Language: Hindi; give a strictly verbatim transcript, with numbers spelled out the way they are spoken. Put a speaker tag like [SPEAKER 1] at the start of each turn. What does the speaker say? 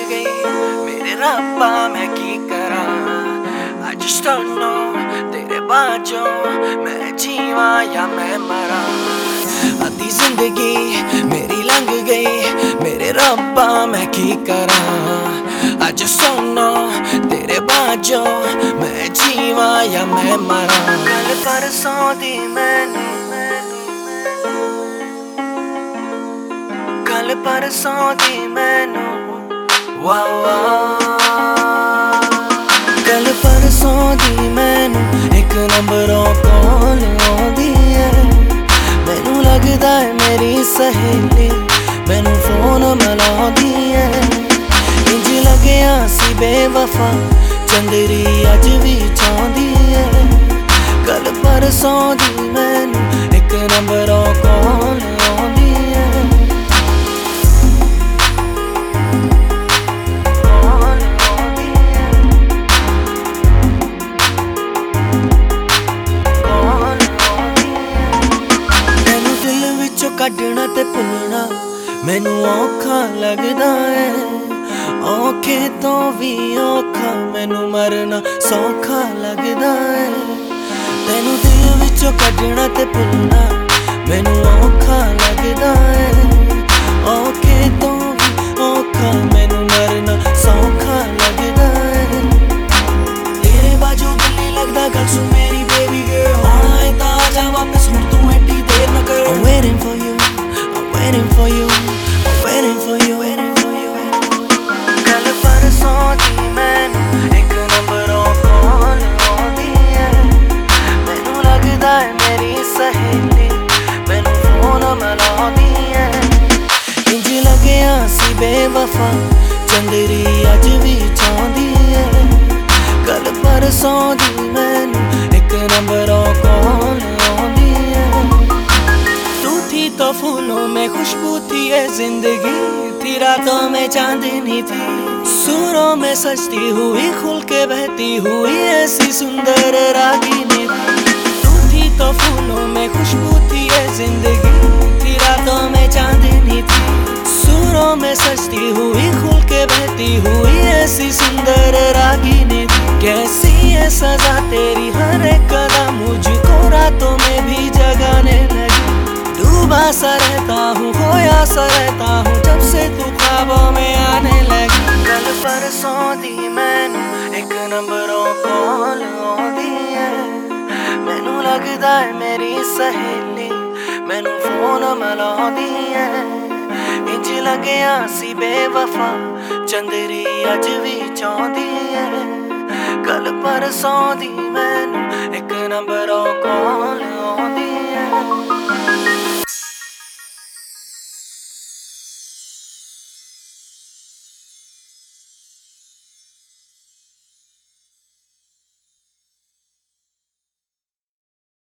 [SPEAKER 1] गई मेरे रब्बा मैं की करा। I just don't know तेरे बाजों मैं जीवा या मैं मरा। आधी जिंदगी मेरी लंघ गई मेरे रब्बा मैं की करा। I just don't know तेरे बाजों मैं जीवा या मैं मरा। कल परसों दी मैंने कल परसों दी मैनू वाह वाह। कल परसों दी मैनू एक नंबरों कॉल आउंदी है। मैनू लगदा है मेरी सहेली मैनू फोन मिलाउंदी है। इंज लग्या सी बेवफा चंदरी अज भी चाहती है। कल परसों दी मैनू एक नंबरों कॉल आउंदी है। कढ़ना ते भुलना मैनू औखा लगदा है। औखे तो भी औखा मैनू मरना सौखा लगदा है। तेनू दिल विचों कढ़ना ते भुलना मैनू औखा लगदा है। औखे तो भी औखा मैनू मरना सौखा लगदा है। तेरे बाजू गल्ले लगदा गल सुन मेरी बेबी गर्ल। आना है तां आ जा वापस हुण तू एडी देर ना कर। I'm waiting for you waiting for you, waiting for you, waiting for you। कल परसों दी मैनू एक नंबरों कॉल आउंदी है। मैनू लगदा है मेरी सहेली मैनू फोन मिलाउंदी है। इंज लग्या सी बेवफा चंदरी अज भी चाहती है। कल परसों दी मैनू एक नंबरों कॉल आउंदी है। तो फूलों में खुशबू थी ये जिंदगी थी। रातों में चांदनी थी सूरों में सजती हुई खुल के बहती हुई ऐसी सुंदर रागिनी थी। तू थी तो फूलों में खुशबू थी ये जिंदगी थी। रातों में चांदनी थी सूरों में सजती हुई खुल के बहती हुई ऐसी सुंदर रागिनी थी। कैसी है सजा तेरी हर एक कदम मुझको रातों में भी जगाने लगी। डूबा सा रहता हूँ खोया सा रहता हूँ जब से तू ख्वाबों में आने लगी। कल परसों दी मैनू एक नंबरों कॉल आउंदी है। मैनू लगदा है मेरी सहेली मैनू फोन मिलाउंदी है। इंज लग्या सी बेवफा चंदरी अज भी चाहती है। कल परसों दी मैनू एक नंबरों